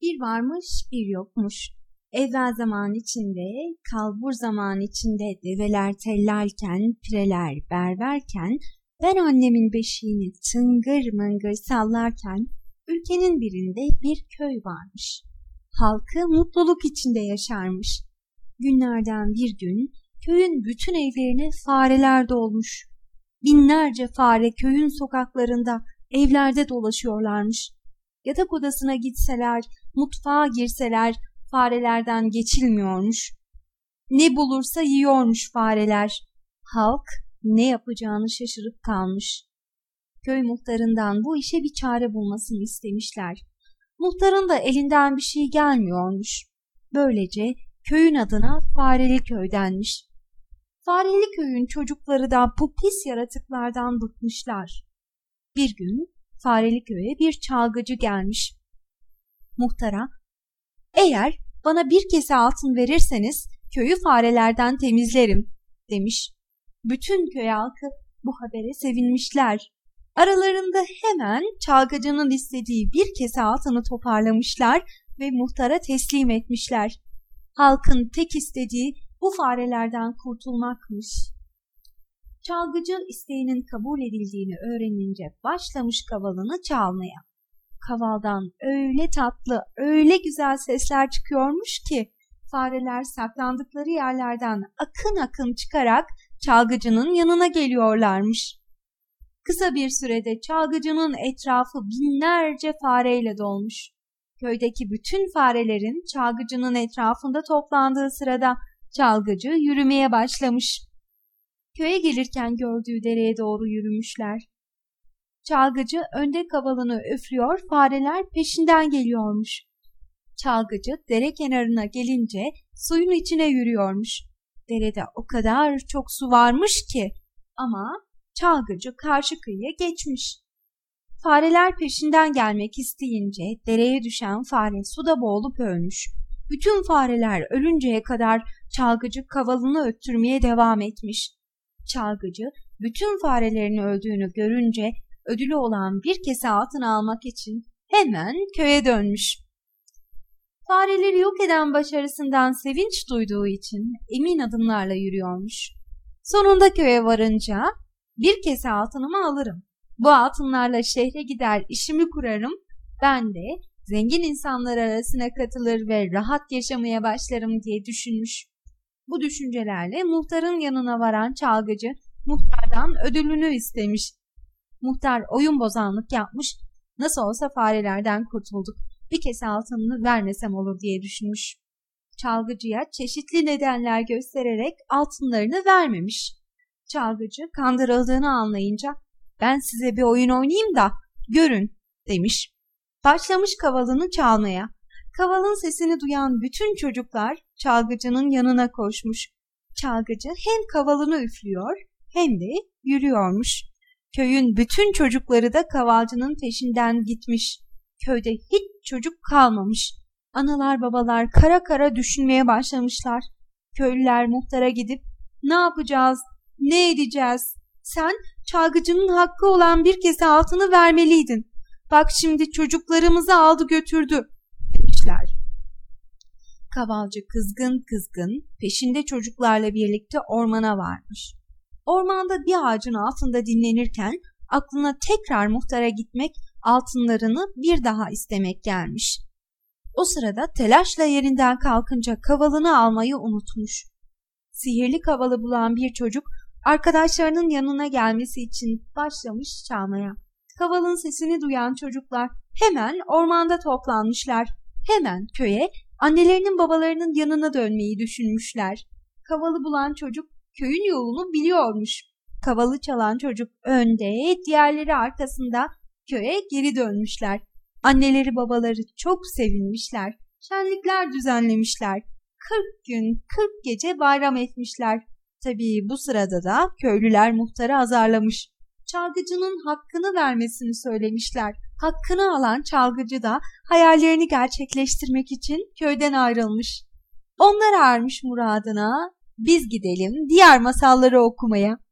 Bir varmış bir yokmuş. Evvel zaman içinde, kalbur zaman içinde develer tellerken, pireler berberken, ben annemin beşiğini tıngır mıngır sallarken, ülkenin birinde bir köy varmış. Halkı mutluluk içinde yaşarmış. Günlerden bir gün köyün bütün evlerine fareler dolmuş. Binlerce fare köyün sokaklarında, evlerde dolaşıyorlarmış. Yatak odasına gitseler, mutfağa girseler farelerden geçilmiyormuş. Ne bulursa yiyormuş fareler. Halk ne yapacağını şaşırıp kalmış. Köy muhtarından bu işe bir çare bulmasını istemişler. Muhtarın da elinden bir şey gelmiyormuş. Böylece köyün adına Fareli Köy denmiş. Fareli Köy'ün çocukları da bu pis yaratıklardan bıkmışlar. Bir gün Fareli Köy'e bir çalgıcı gelmiş. Muhtara, "Eğer bana bir kese altın verirseniz köyü farelerden temizlerim," demiş. Bütün köy halkı bu habere sevinmişler. Aralarında hemen çalgıcının istediği bir kese altını toparlamışlar ve muhtara teslim etmişler. Halkın tek istediği bu farelerden kurtulmakmış. Çalgıcı isteğinin kabul edildiğini öğrenince başlamış kavalını çalmaya. Kavaldan öyle tatlı, öyle güzel sesler çıkıyormuş ki fareler saklandıkları yerlerden akın akın çıkarak çalgıcının yanına geliyorlarmış. Kısa bir sürede çalgıcının etrafı binlerce fareyle dolmuş. Köydeki bütün farelerin çalgıcının etrafında toplandığı sırada çalgıcı yürümeye başlamış. Köye gelirken gördüğü dereye doğru yürümüşler. Çalgıcı önde kavalını üflüyor, fareler peşinden geliyormuş. Çalgıcı dere kenarına gelince suyun içine yürüyormuş. Derede o kadar çok su varmış ki ama çalgıcı karşı kıyıya geçmiş. Fareler peşinden gelmek isteyince dereye düşen fare suda boğulup ölmüş. Bütün fareler ölünceye kadar çalgıcı kavalını öttürmeye devam etmiş. Çalgıcı bütün farelerin öldüğünü görünce ödülü olan bir kese altın almak için hemen köye dönmüş. Fareleri yok eden başarısından sevinç duyduğu için emin adımlarla yürüyormuş. Sonunda köye varınca bir kese altınımı alırım. Bu altınlarla şehre gider işimi kurarım. Ben de zengin insanlar arasına katılır ve rahat yaşamaya başlarım diye düşünmüş. Bu düşüncelerle muhtarın yanına varan çalgıcı muhtardan ödülünü istemiş. Muhtar oyun bozanlık yapmış, nasıl olsa farelerden kurtulduk, bir kese altınını vermesem olur diye düşünmüş. Çalgıcıya çeşitli nedenler göstererek altınlarını vermemiş. Çalgıcı kandırıldığını anlayınca ben size bir oyun oynayayım da görün demiş. Başlamış kavalını çalmaya. Kavalın sesini duyan bütün çocuklar çalgıcının yanına koşmuş. Çalgıcı hem kavalını üflüyor hem de yürüyormuş. Köyün bütün çocukları da kavalcının peşinden gitmiş. Köyde hiç çocuk kalmamış. Analar babalar kara kara düşünmeye başlamışlar. Köylüler muhtara gidip ne yapacağız, ne edeceğiz? Sen çalgıcının hakkı olan bir kese altını vermeliydin. Bak şimdi çocuklarımızı aldı götürdü demişler. Kavalcı kızgın kızgın peşinde çocuklarla birlikte ormana varmış. Ormanda bir ağacın altında dinlenirken aklına tekrar muhtara gitmek, altınlarını bir daha istemek gelmiş. O sırada telaşla yerinden kalkınca kavalını almayı unutmuş. Sihirli kavalı bulan bir çocuk arkadaşlarının yanına gelmesi için başlamış çalmaya. Kavalın sesini duyan çocuklar hemen ormanda toplanmışlar. Hemen köye, annelerinin babalarının yanına dönmeyi düşünmüşler. Kavalı bulan çocuk köyün yolunu biliyormuş. Kavalı çalan çocuk önde, diğerleri arkasında köye geri dönmüşler. Anneleri babaları çok sevinmişler. Şenlikler düzenlemişler. 40 gün 40 gece bayram etmişler. Tabii bu sırada da köylüler muhtarı azarlamış. Çalgıcının hakkını vermesini söylemişler. Hakkını alan çalgıcı da hayallerini gerçekleştirmek için köyden ayrılmış. Onlar ermiş muradına, biz gidelim diğer masalları okumaya.